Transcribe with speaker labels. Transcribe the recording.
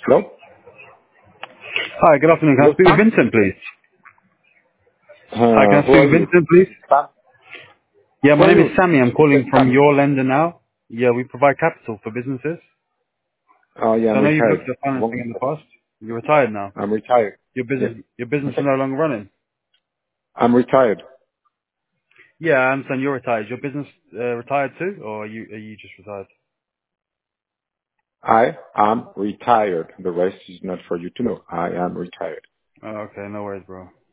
Speaker 1: Hello?
Speaker 2: Hi, good afternoon. Can I
Speaker 1: Hello,
Speaker 2: speak with
Speaker 1: Sam?
Speaker 2: Vincent, please? Hi, can I
Speaker 1: Who
Speaker 2: speak
Speaker 1: are
Speaker 2: with
Speaker 1: you?
Speaker 2: Vincent, please?
Speaker 1: Sam?
Speaker 2: Yeah,
Speaker 1: Who
Speaker 2: my
Speaker 1: are
Speaker 2: name is
Speaker 1: you?
Speaker 2: Sammy. I'm
Speaker 1: You said
Speaker 2: calling from
Speaker 1: Sam.
Speaker 2: your lender now. Yeah, we provide capital for businesses.
Speaker 1: Oh, yeah,
Speaker 2: So
Speaker 1: I'm
Speaker 2: I know you've
Speaker 1: retired.
Speaker 2: looked at
Speaker 1: Long
Speaker 2: financing in the
Speaker 1: ago.
Speaker 2: past. You're retired now.
Speaker 1: I'm retired. Yes.
Speaker 2: Your business is
Speaker 1: Okay.
Speaker 2: no longer running.
Speaker 1: I'm retired.
Speaker 2: Yeah, I understand you're retired. Is your business retired too, or are you just retired?
Speaker 1: I am retired. The rest is not for you to know. I am retired.
Speaker 2: Oh, okay, no worries, bro.